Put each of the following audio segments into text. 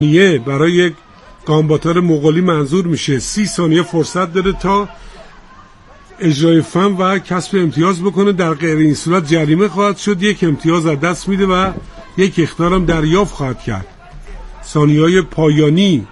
ثانیه برای گامباتار مغولی منظور میشه. 30 ثانیه فرصت داره تا اجرای فن و کسب امتیاز بکنه. در غیر این صورت جریمه خواهد شد، 1 امتیاز از دست میده و 1 اخطار هم دریافت خواهد کرد. ثانیه‌های پایانی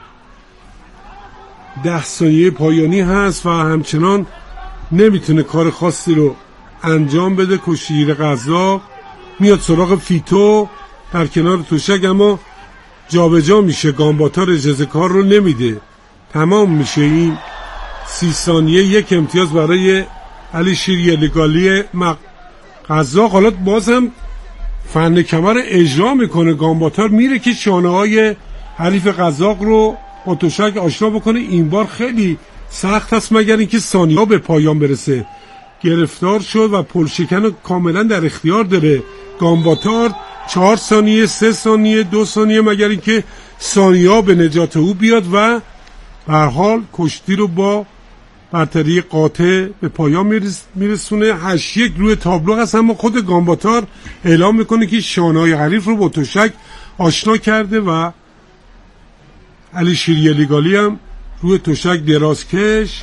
10 ثانیه پایانی هست و همچنان نمیتونه کار خاصی رو انجام بده. کشتیگیر قزاق میاد سراغ فیتو در کنار توشک، اما جابجا میشه. گامباتار اجازه کار رو نمیده. تمام میشه این 30 ثانیه. 1 امتیاز برای علی شیریلیگالی قزاق. حالا بازم فن کمر اجرا میکنه. گامباتار میره که شانه های حریف قزاق رو با توشک آشنا بکنه. این بار خیلی سخت هست مگر اینکه ثانیه به پایان برسه. گرفتار شد و پلشکن کاملا در اختیار داره گامباتار. 4 ثانیه، 3 ثانیه، 2 ثانیه مگر اینکه ثانیه به نجات او بیاد و به هر حال کشتی رو با برتری قاطع به پایان میرسونه. 8-1 روی تابلو هست، اما خود گامباتار اعلام میکنه که شانه‌های حریف رو با توشک آشنا کرده و علی شیریلیگالی هم روی توشک درازکش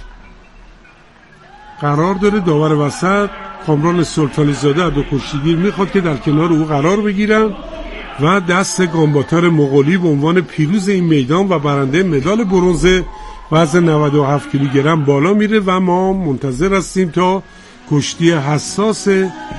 قرار داره. داور وسط کامران سلطانی زاده از 2 کشتیگیر میخواد که در کنار او قرار بگیرن و دست گامباتار مغولی به عنوان پیروز این میدان و برنده مدال برنز وزن 97 کیلوگرم بالا میره و ما منتظر هستیم تا کشتی حساس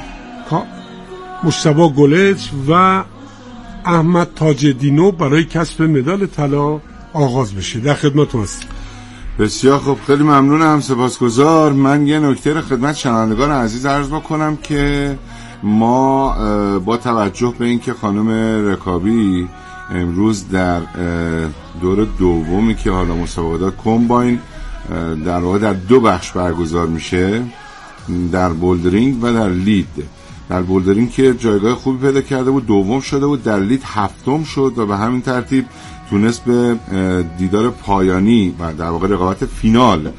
مجتبی گلج و احمد تاج‌الدینو برای کسب مدال طلا آغاز بشه. در خدمتتون هستیم. بسیار خوب، خیلی ممنونم، سپاسگزار. من یه نکته رو خدمت شنوندگان عزیز عرض بکنم که ما با توجه به اینکه خانم رکابی امروز در دور دومی که حالا مسابقات کمباین در واقع در 2 بخش برگزار میشه، در بولدرینگ و در لید. در بولدرینگ که جایگاه خوبی پیدا کرده بود، دوم شده بود، در لید 7م شد و به همین ترتیب تونست به دیدار پایانی و در واقع رقابت فینال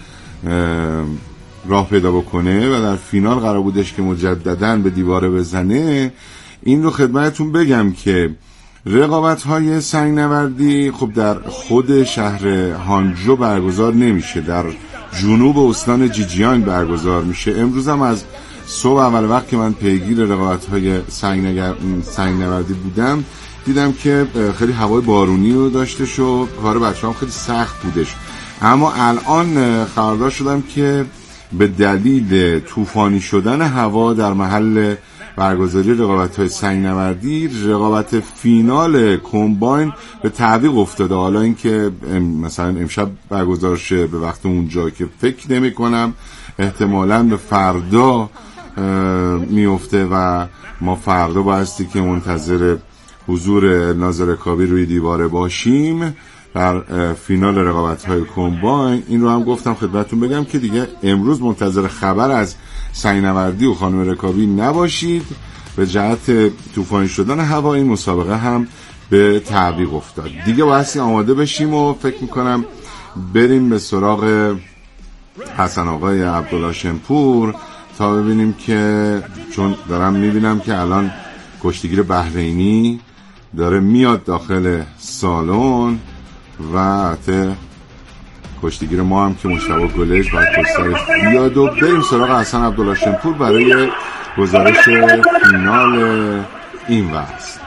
راه پیدا بکنه و در فینال قرار بودش که مجدداً به دیواره بزنه. این رو خدمتتون بگم که رقابت‌های سنگ‌نوردی خب در خود شهر هانجو برگزار نمیشه، در جنوب استان جیجیانگ برگزار میشه. امروز هم از صبح اول وقت که من پیگیر رقابت‌های سنگ‌نوردی بودم دیدم که خیلی هوای بارونی رو داشته شد، کار بچه‌ها خیلی سخت بودش. اما الان خبردار شدم که به دلیل طوفانی شدن هوا در محل برگزاری رقابت‌های سنگ‌نوردی، رقابت فینال کمباین به تعویق افتاده. حالا اینکه مثلا امشب برگزار شه به وقت اونجا که فکر نمی‌کنم، احتمالاً به فردا میفته و ما فردا بایستی که منتظر حضور ناظر کابی روی دیواره باشیم در فینال رقابت‌های کمباین. این رو هم گفتم خدمتتون بگم که دیگه امروز منتظر خبر از سنگ‌نوردی و خانم رکابی نباشید. به جهت طوفانی شدن هوا این مسابقه هم به تعویق افتاد. دیگه بایستی آماده بشیم و فکر میکنم بریم به سراغ حسن آقای عبدالله شمپور تا ببینیم که، چون دارم میبینم که الان کشتیگیر بحرینی داره میاد داخل سالن و کشتیگیر ما هم که مجتبی گلج باید پشت بیاد و بریم سراغ حسن عبدالله شمپور برای گزارش فینال این وقت.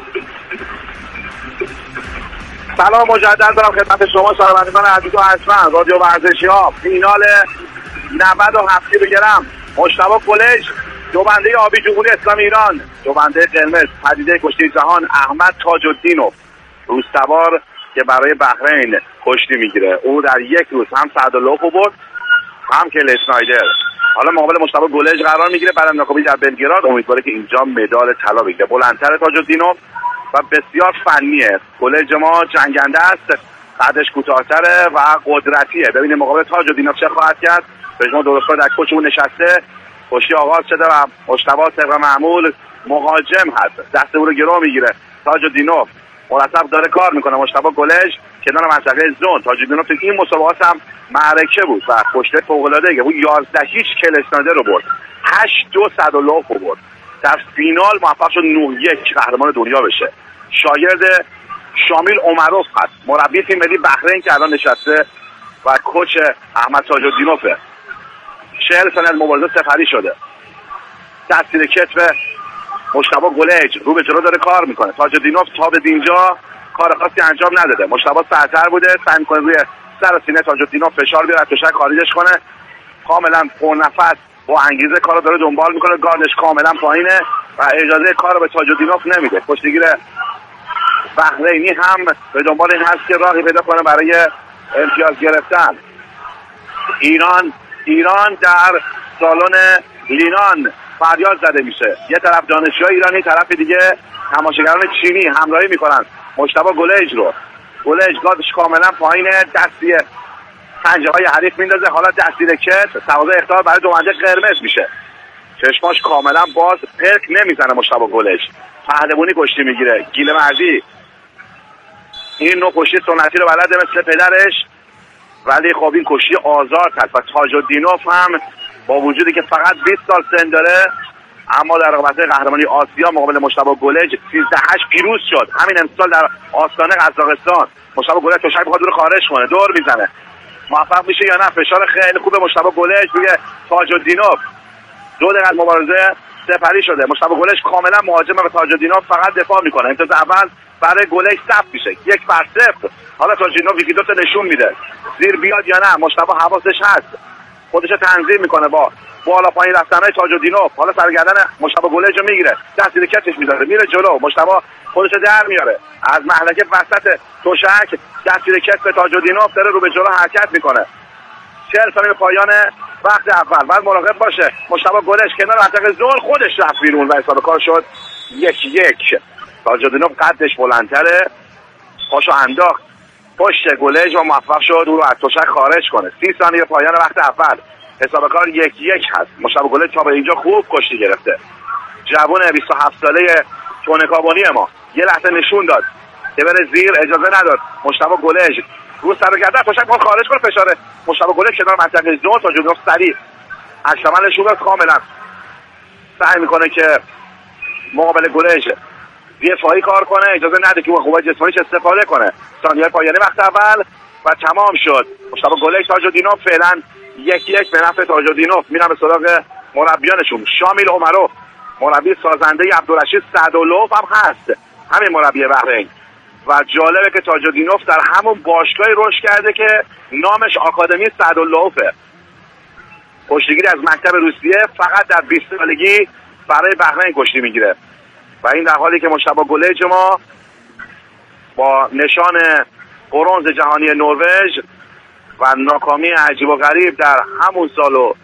سلام مجدد دارم خدمت شما شنوندگان عزیز و حتما رادیو ورزشی ها. فینال 97 کیلوگرم مجتبی گلج، دوبنده آبی جمهوری اسلامی ایران، دوبنده قرمز پدیده کشتی جهان احمد تاج‌الدینو، روزسوار که برای بحرین کشتی میگیره. او در یک روز هم سعدالله برد هم کل اسنایدر. حالا مقابل مجتبی گلج قرار میگیره برای ناکامی در بلگراد. امیدواره که اینجا مدال طلا بگیره. بلندتر تاج‌الدینو و بسیار فنیه. گلج ما جنگنده است، قدش کوتاه‌تره و قدرتیه. ببینید مقابل تاج‌الدینو چه خواهد کرد. پژمان درست‌کار در کوچمون نشسته. کشتی آغاز شده و مجتبی طبق معمول مهاجم هست، دست او رو گرو میگیره. تاج‌الدینو مرتب داره کار میکنه. مجتبی گلج کنار منطقه زون. تاج‌الدینو تو این مسابقات هم معرکه بود و کشته فوق‌العاده بود. 11-0 کل اسنایدر رو برد، 8-2 سعدالله رو برد. در فینال موفق شد 9-1 قهرمان دنیا بشه. شاگرد شامیل عمروف هست، مربی تیم ملی بحرین که الان نشسته و کوچ احمد تاج‌الدینوفه. 40 سال از مبارزه سپری شده. دستگیر کتف مجتبی گلج رو به جلو داره کار میکنه. تاج‌الدینوف تا به اینجا کار خاصی انجام نداده. مجتبی سرتر بوده، سعی میکنه روی سر و سینه تاج‌الدینوف فشار بیاره، توشک خارجش کنه. کاملا پرنفس با انگیزه کارو داره دنبال میکنه، گاردش کاملا پایینه و اجازه کارو به تاج‌الدینوف نمیده. کشتیگیر بحرینی هم به دنبال این هست که راهی پیدا کنه برای امتیاز گرفتن. ایران در سالن لینان فریاد زده میشه. یه طرف دانشجوهای ایرانی، طرف دیگه تماشاگران چینی همراهی میکنن مجتبی گلج رو. گلج گاردش کاملا پایینه، دستی پنجه‌های حریف میندازه. حالا دستگیر کتف، تقاضا اخطار برای دومنده قرمز میشه. چشماش کاملا باز، پرک نمیزنه مجتبی گلج. پهلوانی کشتی میگیره. گیل مردی این نوع کشتی سنتی رو بلده مثل پدرش، ولی خب این کشتی آزاد هست و تاج‌الدینوف هم با وجودی که فقط 20 سال سن داره اما در رقابت قهرمانی آسیا مقابل مجتبی گلج 13-8 پیروز شد. همین امسال در آستانه قزاقستان مجتبی گلج تشک می‌خواد دور خارج کنه، دور میزنه. موفق میشه یا نه؟ فشار خیلی خوب مجتبی گلج روی تاج‌الدینوف. 2 دقیقه مبارزه سپری شده. مجتبی گلج کاملا مهاجمه و تاج‌الدینوف فقط دفاع میکنه. امتیاز اول برای گلج ثبت میشه، 1-0. حالا تاج‌الدینوف یکی دو تا نشون میده زیر بیاد یا نه. مجتبی حواسش هست، خودش تنظیم میکنه با بالا پایین رفتنهای تاج‌الدینوف. حالا سرگردن مجتبی گلج رو میگیره، دستی کتفش میذاره، میره جلو. مجتبی خودش در میاره از محلکه وسط توشک، دستی کتف تاج‌الدینوف داره رو به جلو حرکت میکنه. 40 ثانیه به پایان وقت اول. بعد مراقب باشه مجتبی گلج کنار منطقه زل خودش رفت بیرون و حساب کار شد 1-1. تاج‌الدینوف قدش بلندتره، پاشو انداخت پشت گلج و موفق شد او رو از توشک خارج کنه. 30 ثانیه پایان وقت اول. حساب کار 1-1 هست. مجتبی گلج تا به اینجا خوب کشتی گرفته. جوان 27 ساله تونکابونی ما یه لحظه نشون داد که بره زیر، اجازه نداد. مجتبی گلج رو سر گردن توشک ما خارج کنه. فشار مجتبی گلج کنار منطقه زون. تاج‌الدینوف سریع از شمال شوبر کاملا سعی میکنه که مقابل گلج دفاعی کار کنه، اجازه نده که قوت جسمانیش استفاده کنه. ثانیه پایانی وقت اول و تمام شد. مجتبی گلج تاج‌الدینوف فعلا 1-1 به نفع تاج‌الدینوف. میرم به سراغ مربیانشون. شامیل عمروف مربی سازنده عبدالرشید سعداللهوف هم هست، همین مربی بحرین. و جالبه که تاج‌الدینوف در همون باشگاهی رشد کرده که نامش آکادمی سعداللهوفه. کشتیگیری از مکتب روسیه، فقط در 20 سالگی برای بحرین کشتی میگیره و این در حالی که مجتبی گلج ما با نشان برنز جهانی نروژ و ناکامی عجیب و غریب در همون سال و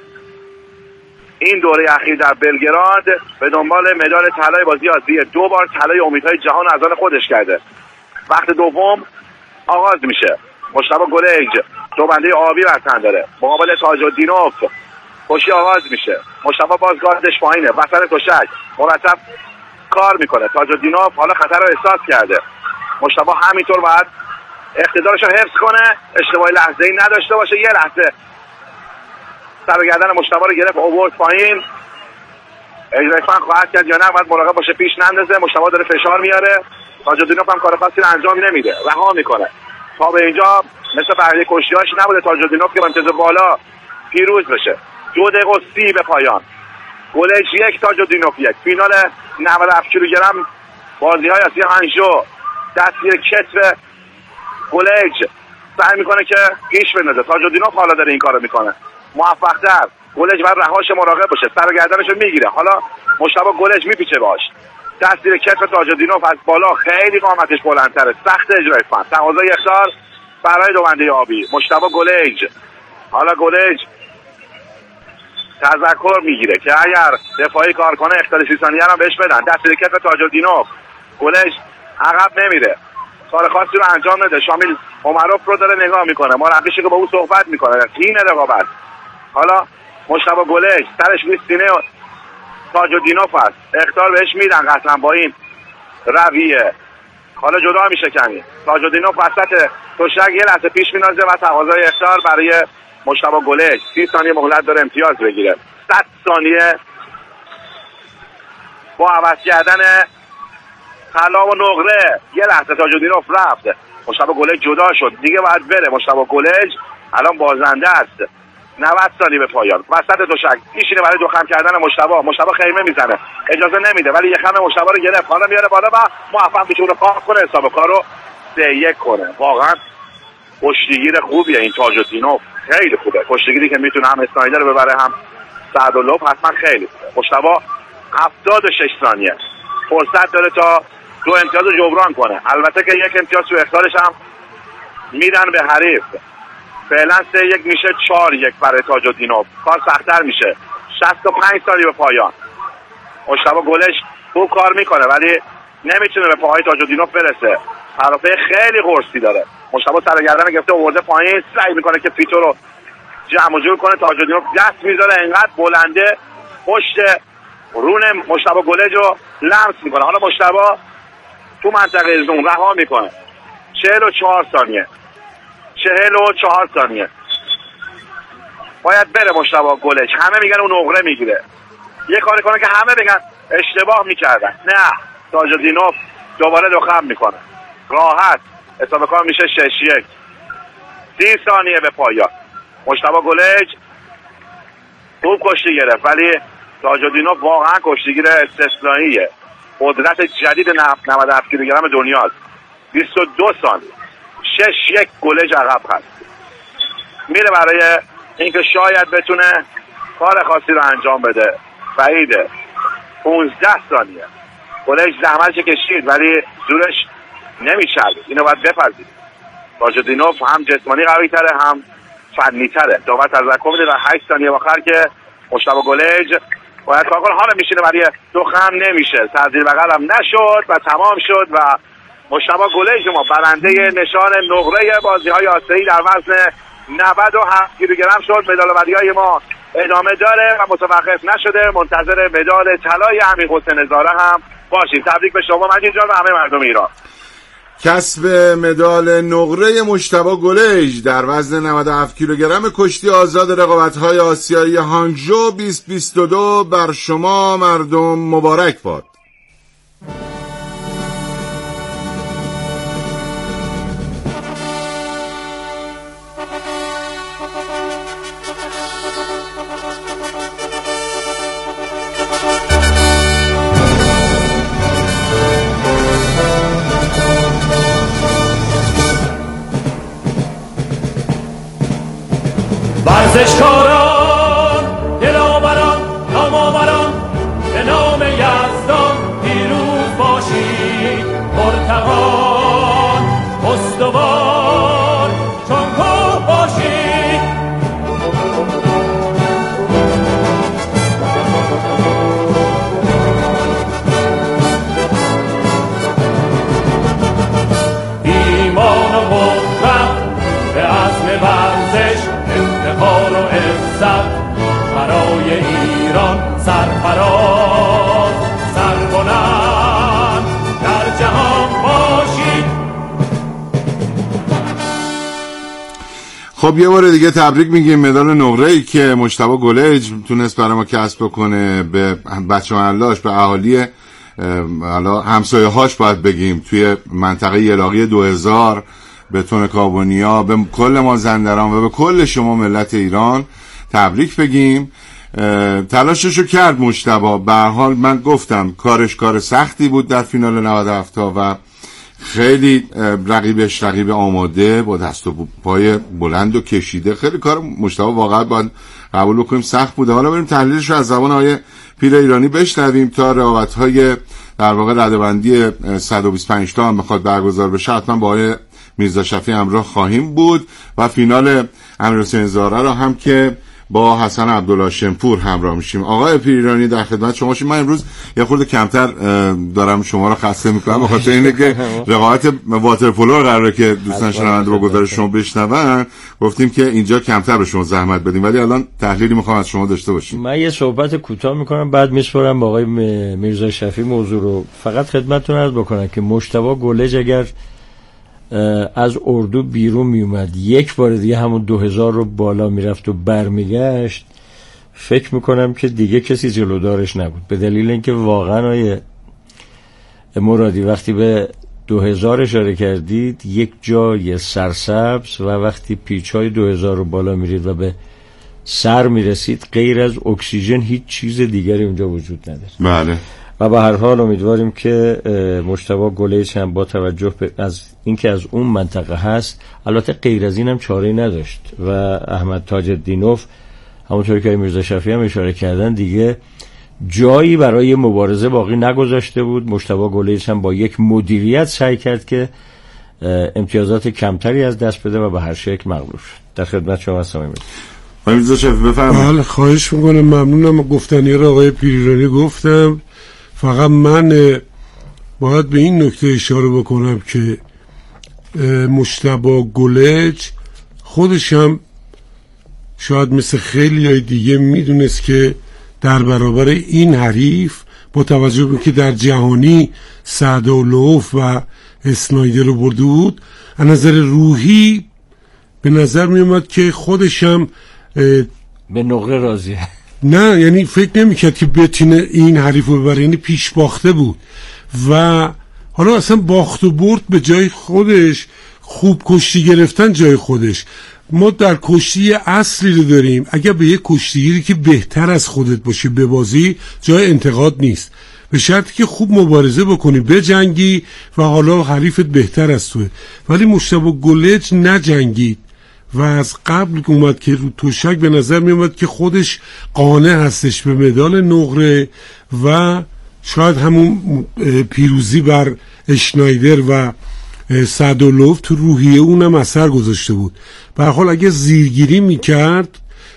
این دوره اخیر در بلگراد به دنبال مدال طلای بازی آسیا، 2 بار طلای امیدهای جهان از آن خودش کرده. وقت دوم آغاز میشه. مجتبی گلج دوبنده آبی بر تن داره مقابل تاج‌الدینوف. کشتی آغاز میشه. مجتبی باز گاردش پایینه، وسط توشک مرتب کار میکنه. تاج‌الدینوف حالا خطر رو احساس کرده. مجتبی همینطور باید اقتدارش رو حفظ کنه، اشتباه لحظه‌ای نداشته باشه. یه لحظه سر گردن مجتبی رو گرفت، آورد پایین. اجرای فن خواهد کرد یا نه؟ باید مراقب باشه پیش نندازه. مجتبی داره فشار میاره. تاج‌الدینوف هم کار خاصی انجام نمیده، رها میکنه. تا به اینجا مثل بقیه کشتی‌هاش نبوده تاج‌الدینوف که با امتیاز بالا پیروز بشه. 2 دقیقه و 30 به پایان. گلج 1 تاج‌الدینوف 1. فینال 97 کیلوگرم بازی‌های آسیا هانژو. دستگیر کتف گلج سعی میکنه که پیش بندازه. تاج‌الدینوف حالا داره این کارو میکنه. موفق‌تر. گلج باید رهاش مراقب باشه، سر گردنشو میگیره. حالا مجتبی گلج میپیچه باش. دستگیر کتف تاج‌الدینوف از بالا خیلی قامتش بلندتره، سخت اجرای فن. تقاضای اخطار برای دوبنده آبی. مجتبی گلج. حالا گلج تذکر میگیره که اگر دفاعی کار کنه اختار 30 ثانیه رو بهش بدن. دستگیر کتف تاج‌الدینوف. گلج عقب نمیره، کار خاصی رو انجام نده. شامیل عمروف رو داره نگاه میکنه، مربیش که با او صحبت میکنه. تیم رقابت. حالا مجتبی گلج سرش روی سینه تاج‌الدینوف است، اخطار بهش میدن قطعا با این رویه. حالا جدا میشه کمی. تاج‌الدینوف وسط توشک یه لحظه پیش مینازه و تقاضای اخطار برای مجتبی گلج. 30 ثانیه مهلت داره امتیاز بگیره. 100 ثانیه با عوض کردن طلا و نقره. یه لحظه تاج‌الدینوف رفت، مشتبه گلج جدا شد، دیگه باید بره. مشتبه گلج الان بازنده است. 90 ثانیه به پایان، وسط دوشک میشینه برای دو خم کردن مشتبه خیمه میزنه، اجازه نمیده ولی یه خم مشتبه رو گرفت، حالا میاره بالا و موفق میشه رو پاک کنه، حساب کار رو 3-1 کنه. واقعا کشتیگیر خوبیه این تاج‌الدینوف، خیلی خوبه. کشتیگیری که میتونه هم اسنایدر رو ببره هم سعدالله، حتما خیلی خوبه. مشتبه 76 ثانیه فرصت داره تا 2 امتیاز رو جبران کنه. البته که 1 امتیاز تو اختارش هم میدن به حریف. فعلا 3-1 میشه 4-1 برای تاج‌الدینوف. کار سخت‌تر میشه. 65 ثانیه به پایان. مشتبه گلش خوب کار میکنه ولی نمیتونه به پاهای تاج‌الدینوف برسه. طرفه خیلی قرصی داره. مشتبه سر گردن گرفته آورده پایین، سعی میکنه که فیتو رو جمع جور کنه. تاج‌الدینوف دست میذاره انقدر بلنده پشت رون مشتبه گلج رو لمس میکنه. حالا مشتبه تو منطقه زون رها میکنه. 44 ثانیه 44 ثانیه باید بره مشتبه گلج. همه میگن اون نقره میگیره، یه کاری کنه که همه بگن اشتباه میکردن. نه، تاج‌الدینوف دوباره دو خم میکنه راحت، حساب کار میشه 6-1. 30 ثانیه به پایان. مشتبه گلج خوب کشتی گرفت ولی تاج‌الدینوف واقعا کشتیگیر استثنائیه. قدرت جدید 97 کیلوگرم دنیاست. 22 ثانیه 6-1 گلج عقب هست. میره برای اینکه شاید بتونه کار خاصی رو انجام بده. بعیده. 15 ثانیه گلج زحمتش کشید ولی زورش نمیچرد. اینو باید بپذیرید. تاج‌الدینوف هم جسمانی قوی تره هم فنی تره. داور تذکر میده در 8 ثانیه آخر که مشتبه گلج باید کار کنه. حالا میشینه برای دو خم نمیشه، سرزیر بغل هم نشد و تمام شد و مشتبه گلج ما برنده نشان نقره بازی‌های آسیایی در وزن 97 کیلوگرم شد. مدال‌آوری‌های ما ادامه داره و متوقف نشده. منتظر مدال طلای امیرحسین زاره هم باشیم. تبریک به شما مجید جان و همه مردم ایران. کسب مدال نقره مشتبه گلج در وزن 97 کیلوگرم کشتی آزاد رقابت‌های آسیایی هانگژو 2022 بر شما مردم مبارک باد. ورزشکاران، دلاوران، نامآوران، به نام یزدان پیروز باشید. پرتقال استوار چون کوه باشید. ایمان و قدرت به عزم ورزش، افتخار و عزت برای ایران. سرفراز سربلند در جهان باشید. خب یه بار دیگه تبریک میگیم. مدال نقره‌ای که مشتبه گلج تونست برای ما کسب کنه به بچه محلاش، به اهالی حالا همسایه‌هاش باید بگیم، توی منطقه یلاقی 2000 به تون کابونیا، به کل مازندران و به کل شما ملت ایران تبریک بگیم. تلاششو کرد مجتبی. به هر حال من گفتم کارش کار سختی بود در فینال 97 و خیلی رقیبش رقیب آماده با دست و پای بلند و کشیده. خیلی کار مجتبی واقعا باید قبول بکنیم سخت بوده. حالا بریم تحلیلش رو از زبان آقای پیر ایرانی بشنویم. تا رقابت‌های در واقع رده‌بندی 125 تا هم بخواد برگزار بشه حتما با آقای میرزا شفیع همراه خواهیم بود و فینال امیرحسین زاره رو هم که با حسن عبدالله شمپور همراه میشیم. آقای پیر ایرانی در خدمت شما شیم. من امروز یه خورده کمتر دارم شما رو خسته میکنم به خاطر اینه که رقابت واترپولو قراره که دوستان شنونده با گزارش شما بشنون، گفتیم که اینجا کمتر به شما زحمت بدیم، ولی الان تحلیلی میخوام از شما داشته باشیم. من یه صحبت کوتاه میکنم بعد میسپارم با آقای میرزا شفیع موضوع رو. فقط خدمتتون عرض بکنم که مجتبی گلج اگر از اردو بیرون می اومد یک بار دیگه همون 2000 رو بالا میرفت و برمیگشت، فکر میکنم که دیگه کسی جلودارش نبود، به دلیل اینکه واقعا مرادی وقتی به 2000 اشاره کردید، یک جای سرسبز و وقتی پیچ‌های 2000 رو بالا میرید و به سر میرسید غیر از اکسیژن هیچ چیز دیگری اونجا وجود نداره. بله. و به هر حال امیدواریم که مجتبی گلیچ هم با توجه به از اینکه از اون منطقه هست، البته غیر از این هم چاره‌ای نداشت و احمد تاج الدینوف همونطور که میرزا شفیعی هم اشاره کردن دیگه جایی برای مبارزه باقی نگذاشته بود. مجتبی گلیچ هم با یک مدیریت سعی کرد که امتیازات کمتری از دست بده و به هر شکل مغلوب شد. در خدمت شما هستم. میرزا شفیعی بفرمایید. بله خواهش میکنم، ممنونم. گفتنی رو آقای پیریانی گفتم، فقط من باید به این نکته اشاره بکنم که مجتبی گلیچ خودش هم شاید مثل خیلی های دیگه میدونست که در برابر این حریف، با توجه به که در جهانی سعداللهوف و اسنایدر رو برده بود، از نظر روحی به نظر می اومد که خودش هم به نقره راضیه. نه یعنی فکر نمیکرد که بتونه این حریف رو ببره، یعنی پیش باخته بود و حالا اصلا باخت و برد به جای خودش، خوب کشتی گرفتن جای خودش. ما در کشتی اصلی رو داریم، اگر به یک کشتیگیری که بهتر از خودت باشه ببازی جای انتقاد نیست، به شرطی که خوب مبارزه بکنی، بجنگی و حالا حریفت بهتر از توه. ولی مجتبی گلیچ نجنگید و از قبل اومد که رو تشک به نظر می اومد که خودش قانع هستش به مدال نقره و شاید همون پیروزی بر اشنایدر و سعداللهوف تو روحیه اونم اثر گذاشته بود. به هر حال اگه زیرگیری میکرد،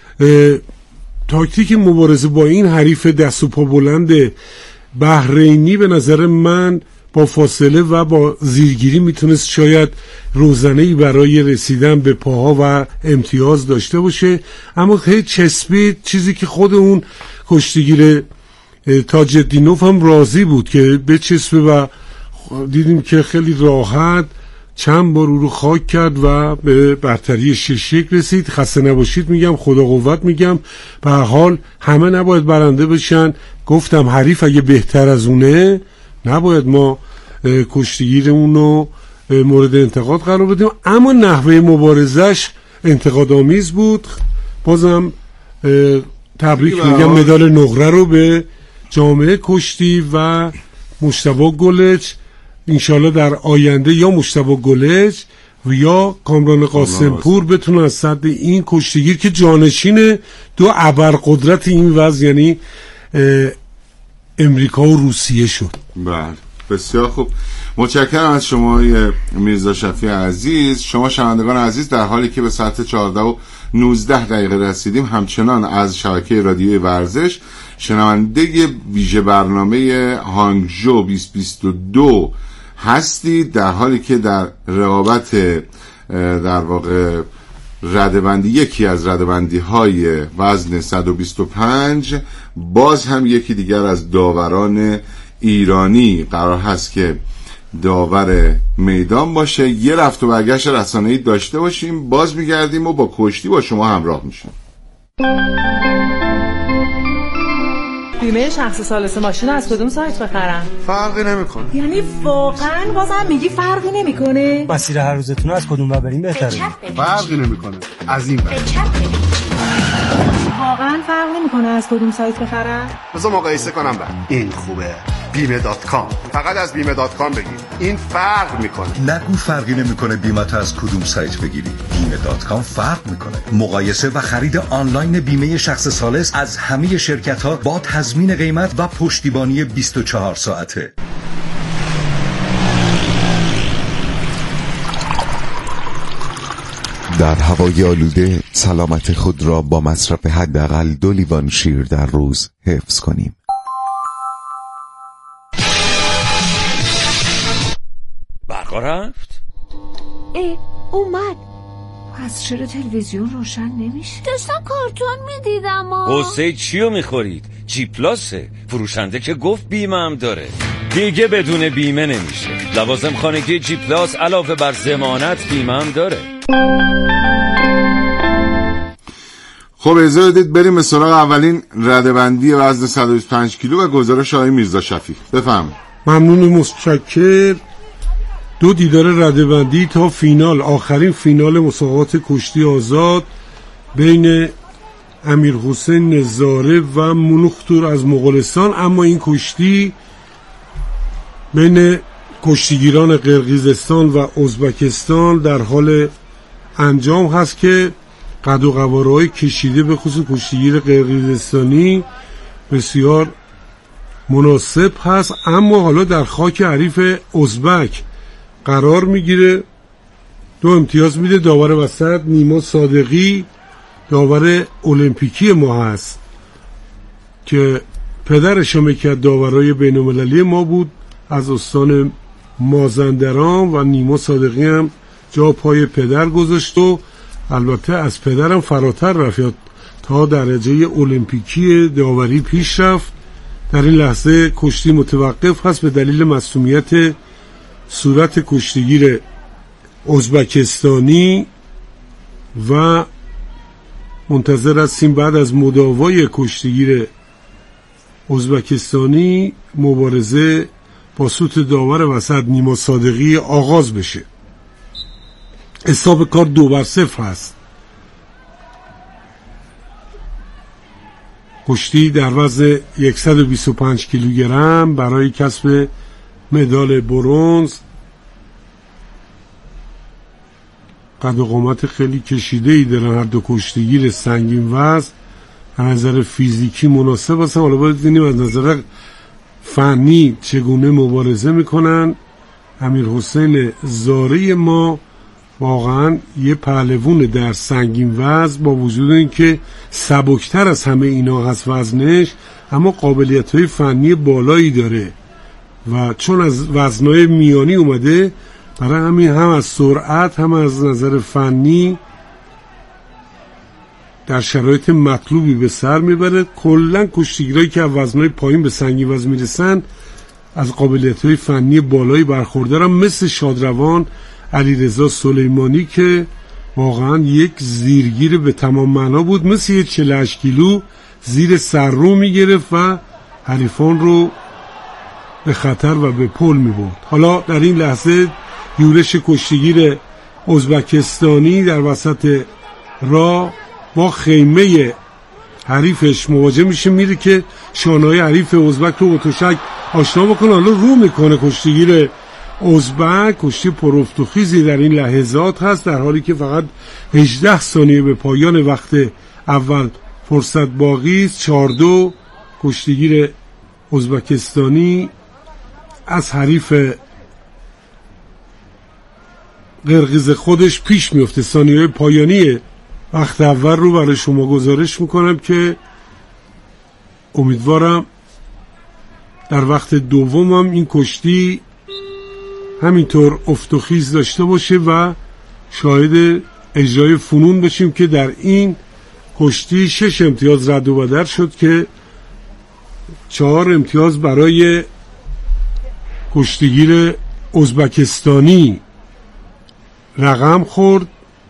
تاکتیک مبارزه با این حریف دست و پا بلند بحرینی به نظر من با فاصله و با زیرگیری میتونست شاید روزنه‌ای برای رسیدن به پاها و امتیاز داشته باشه، اما خیلی چسبید، چیزی که خود اون کشتیگیر تاج الدینوف هم راضی بود که بچسبه و دیدیم که خیلی راحت چند بار رو خاک کرد و به برتری 6-1 رسید. خسته نباشید میگم، خدا قوت میگم. به هر حال همه نباید برنده بشن. گفتم حریف اگه بهتر از اونه نباید ما کشتیگیر اونو مورد انتقاد قرار بدیم، اما نحوه مبارزش انتقاد آمیز بود. بازم تبریک میگم مدال نقره رو به جامعه کشتی و مجتبی گلیچ. انشالله در آینده یا مجتبی گلیچ و یا کامران قاسمپور بتونه از صد این کشتیگیر که جانشین دو ابرقدرت این وضع یعنی امریکا و روسیه شد. بله بسیار خوب، متشکرم از شما میرزا شفیعی عزیز. شما شنوندگان عزیز، در حالی که به ساعت 14:19 رسیدیم، همچنان از شبکه رادیوی ورزش شنونده ویژه برنامه هانگژو 2022 هستید، در حالی که در رقابت در واقع ردبندی، یکی از ردبندی های وزن 125، باز هم یکی دیگر از داوران ایرانی قرار هست که داور میدان باشه. یه رفت و برگشت رسانه‌ای داشته باشیم، باز میگردیم و با کشتی با شما همراه میشیم. بیمه شخص ثالث ماشین از کدوم سایت بخرم؟ فرقی نمیکنه. یعنی واقعا بازم میگی فرقی نمیکنه؟ مسیر هر روزتون از کدوم بریم بهتره؟ فرقی نمیکنه، از این بر واقعا فرق نمیکنه از کدوم سایت بخرم؟ بذار مقایسه کنم بعد. این خوبه. بیمه.com. فقط از بیمه.com بگیر. این فرق میکنه. نگو فرقی نمیکنه بیمه از کدوم سایت بگیری. بیمه.com فرق میکنه. مقایسه و خرید آنلاین بیمه شخص ثالث از همه شرکت ها با تضمین قیمت و پشتیبانی 24 ساعته. در هوای آلوده سلامت خود را با مصرف حداقل 2 لیوان شیر در روز حفظ کنیم. برقا رفت؟ اومد. پس چرا تلویزیون روشن نمیشه؟ داشتم کارتون میدیدم. قصه چیو میخورید؟ جی پلاسه، فروشنده که گفت بیمه هم داره. دیگه بدون بیمه نمیشه. لوازم خانگی جی پلاس علاوه بر ضمانت بیمه هم داره. خب اجازه بدید بریم به سراغ اولین ردبندی وزن 125 کیلو و گزارش آقای میرزا شفیعی. بفهم. ممنون، متشکر. 2 دیدار رده‌بندی تا فینال، آخرین فینال مسابقات کشتی آزاد بین امیرحسین نظاره و منوختور از مغولستان. اما این کشتی بین کشتیگیران قرقیزستان و ازبکستان در حال انجام هست که قد و قواره‌های کشیده به خصوص کشتیگیر قرقیزستانی بسیار مناسب هست، اما حالا در خاک حریف ازبک قرار میگیره. 2 امتیاز میده. داور وسط نیما صادقی داور المپیکی ما هست که پدرش هم یکی از داورای بین‌المللی ما بود از استان مازندران و نیما صادقی هم جا پای پدر گذاشت و البته از پدرم فراتر رفت تا درجه المپیکی داوری پیش رفت. در این لحظه کشتی متوقف هست به دلیل مصونیت صورت کشتیگیر ازبکستانی و منتظر هستیم بعد از مداوای کشتیگیر ازبکستانی مبارزه با سوت داور وسط نیما صادقی آغاز بشه. حساب کار 2-0 هست. کشتی در وزن 125 کیلوگرم برای کسب مدال برنز. قد و قامت خیلی کشیده‌ای دارن هر دو کشتیگیر سنگین وزن، از نظر فیزیکی مناسب هستن. حالا باید ببینیم از نظر فنی چگونه مبارزه میکنن. امیرحسین زاری ما واقعا یه پهلوون در سنگین وزن، با وجود اینکه سبکتر از همه اینا هست وزنش، اما قابلیت‌های فنی بالایی داره و چون از وزن‌های میانی اومده برای همین هم از سرعت هم از نظر فنی در شرایط مطلوبی به سر میبره. کلا کشتیگیرایی که از وزن‌های پایین به سنگین وزن میرسن از قابلیت‌های فنی بالایی برخوردارن، مثل شادروان علیرضا سلیمانی که واقعا یک زیرگیر به تمام معنا بود، مثل یک 48 کیلو زیر سر رو میگرفت و حریفان رو به خطر و به پل میبرد. حالا در این لحظه یورش کشتیگیر ازبکستانی در وسط راه با خیمه حریفش مواجه میشه، میره که شانه‌های حریف ازبک رو با تشک آشنا بکنه. حالا رو میکنه کشتیگیر ازبک. کشتی پرافت و خیزی در این لحظات هست، در حالی که فقط 18 ثانیه به پایان وقت اول فرصت باقی است. 4-2 کشتیگیر ازبکستانی از حریف قرقیز خودش پیش میفته. ثانیه پایانی وقت اول رو برای شما گزارش میکنم که امیدوارم در وقت دوم هم این کشتی همینطور افت و خیز داشته باشه و شاهد اجرای فنون باشیم که در این کشتی 6 امتیاز رد و بدل شد که 4 امتیاز برای کشتیگیر ازبکستانی رقم خورد.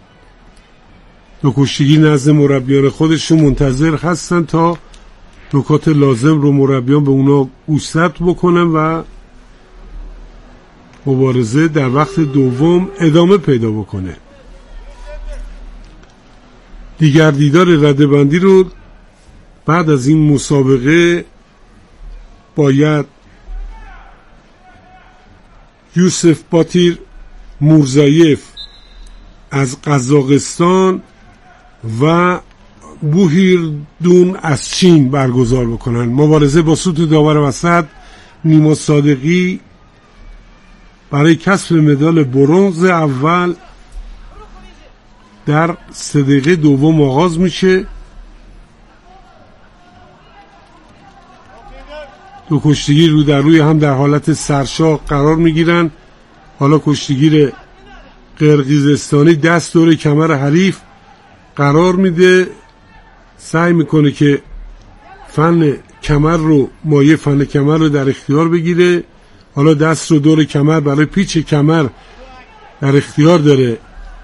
2 کشتیگیر نزد مربیان خودشون منتظر هستن تا نکات لازم رو مربیان به اونا گوشزد بکنن و مبارزه در وقت دوم ادامه پیدا بکنه. دیگر دیدار رده‌بندی رو بعد از این مسابقه باید یوسف باتیر مورزایف از قزاقستان و بوهیردون از چین برگزار بکنن. مبارزه با سوت داور وسط نیما صادقی برای کسب مدال برنز اول در 3 دقیقه دوم آغاز میشه. 2 کشتیگیر رو در روی هم در حالت سرشاق قرار میگیرن. حالا کشتیگیر قرقیزستانی دست دور کمر حریف قرار میده، سعی میکنه که فن کمر رو در اختیار بگیره. حالا دست رو دور کمر برای پیچ کمر در اختیار داره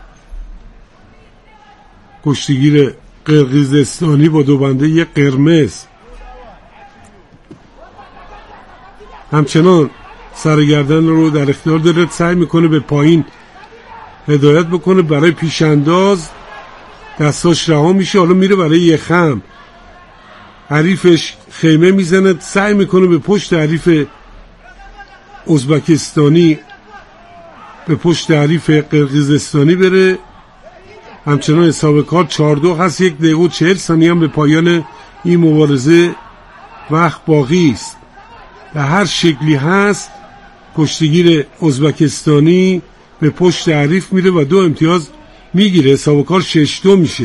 کشتیگیر قرقیزستانی با 2 بنده قرمز. همچنان سرگردن رو در اختیار داره، سعی میکنه به پایین هدایت بکنه برای پیشانداز، دستاش رها میشه، حالا میره برای یه خم، حریفش خیمه میزنه، سعی میکنه به پشت حریف ازبکستانی به پشت حریف قرقیزستانی بره. همچنان حساب کار 4-2 هست، 1 دقیقه و 40 ثانیه هم به پایان این مبارزه وقت باقی است. به هر شکلی هست کشتیگیر ازبکستانی به پشت حریف میره و 2 امتیاز میگیره، حساب کار 6-2 میشه.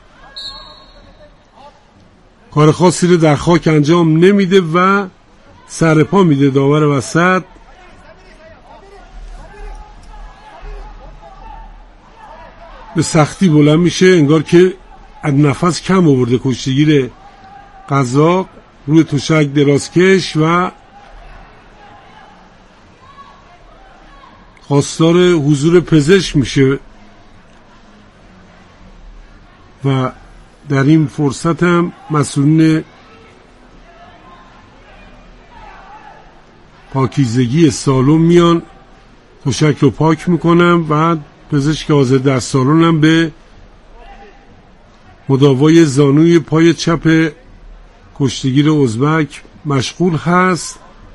کار خاصی رو در خاک انجام نمیده و سرپا میده داور وسط. به سختی بلند میشه، انگار که از نفس کم آورده کشتیگیر قزاق، روی تشک درازکش و خواستار حضور پزشک میشه و در این فرصت هم مسئولین پاکیزگی سالن میان تشک رو پاک میکنن و پزشک حاضر در سالن هم به مداوای زانوی پای چپ کشتیگیر ازبک مشغول هست.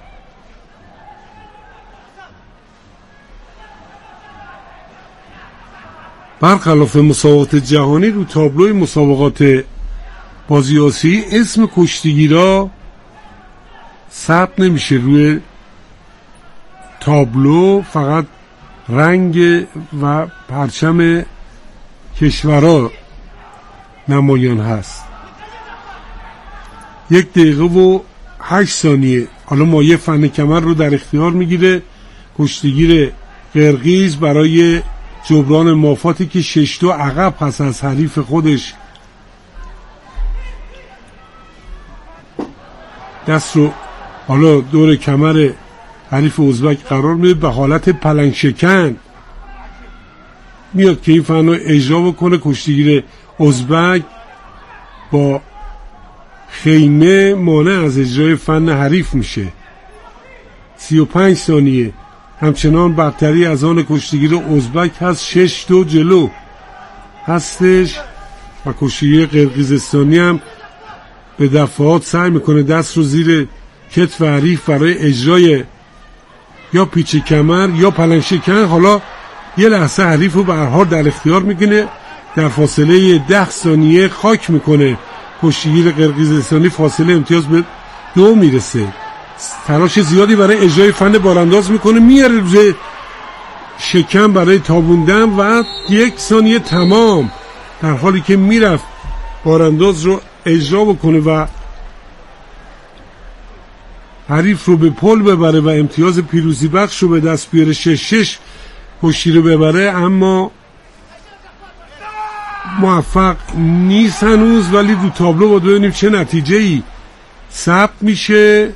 برخلاف مسابقات جهانی، رو تابلوی مسابقات بازی آسیایی اسم کشتیگیرا ثبت نمیشه روی تابلو، فقط رنگ و پرچم کشورها نمایان هست. 1 دقیقه و 8 ثانیه حالا مایه فن کمر رو در اختیار میگیره کشتیگیر قرقیز برای جبران مافاتی که 6-2 عقب هست از حریف خودش. دست رو حالا دور کمر حریف ازبک قرار میده، به حالت پلنگ شکن میاد که این فن رو اجرا بکنه. کشتیگیر ازبک با خیمه مانع از اجرای فن حریف میشه. 35 ثانیه همچنان برتری از آن کشتیگیر ازبک هست، 6-2 جلو هستش و کشتیگیر قرقیزستانی هم به دفعات سعی میکنه دست رو زیر کتف حریف برای اجرای یا پیچ کمر یا پلنگ شکن. حالا یه لحظه حریف رو به هر حال در اختیار میگیره، در فاصله 10 ثانیه خاک میکنه کشتیگیر قرقیزستانی، فاصله امتیاز به 2 میرسه. تلاش زیادی برای اجرای فن بارانداز میکنه، میاره روی شکم برای تابوندن و 1 ثانیه تمام، در حالی که میرفت بارانداز رو اجرا بکنه و حریف رو به پل ببره و امتیاز پیروزی بخش رو به دست بیاره، 6-6 کشتی رو ببره، اما موفق نیست هنوز. ولی رو تابلو باید ببینیم چه نتیجه‌ای ثبت میشه.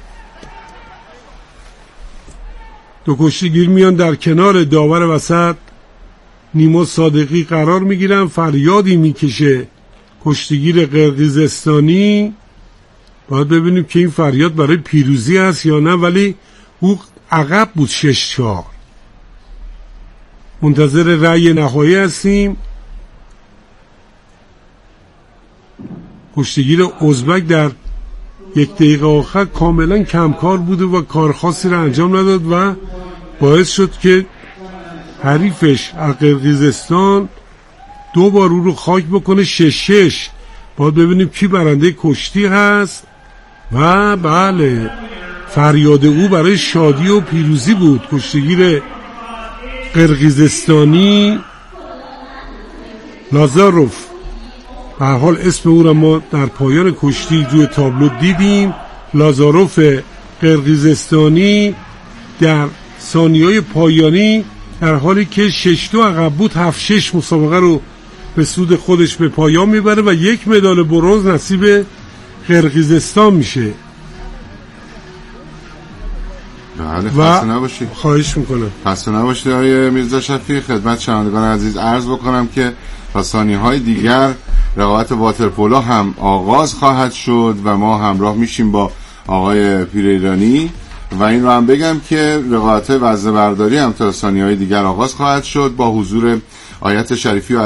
2 کشتیگیر میان در کنار داور وسط نیما صادقی قرار میگیرن، فریادی میکشه کشتیگیر قرقیزستانی. باید ببینیم که این فریاد برای پیروزی هست یا نه، ولی او عقب بود 6-4. منتظر رأی نهایی هستیم. کشتیگیر ازبک در 1 دقیقه آخر کاملا کمکار بوده و کار خاصی را انجام نداد و باعث شد که حریفش از قرقیزستان 2 بار او رو خاک بکنه، 6-6. باید ببینیم کی برنده کشتی هست. و بله، فریاد او برای شادی و پیروزی بود. کشتیگیر قرقیزستانی لازاروف، به هر حال اسم او را ما در پایان کشتی روی تابلو دیدیم، لازاروف قرقیزستانی در ثانیه‌های پایانی در حالی که 6-2 عقب بود 7-6 مسابقه رو به سود خودش به پایان میبره و 1 مدال برنز نصیب قرقیزستان میشه. بله، خسته نباشی. خواهش میکنم. خسته نباشید آقای میرزا شفیع. خدمت شنوندگان عزیز عرض بکنم که تا ثانیه‌های دیگر رقابت واترپولو هم آغاز خواهد شد و ما همراه میشیم با آقای پیر ایرانی و این رو هم بگم که رقابت‌های وزنه برداری هم تا ثانیه‌های دیگر آغاز خواهد شد با حضور آیت شریفی و